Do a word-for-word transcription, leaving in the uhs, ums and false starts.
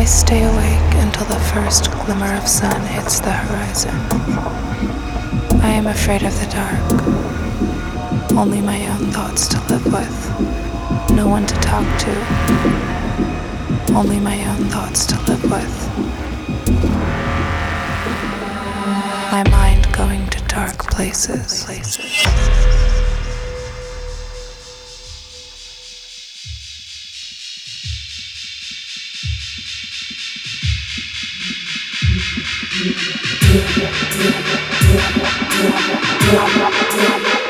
I stay awake until the first glimmer of sun hits the horizon. I am afraid of the dark. Only my own thoughts to live with. No one to talk to. Only my own thoughts to live with. My mind going to dark places. places. Yeah.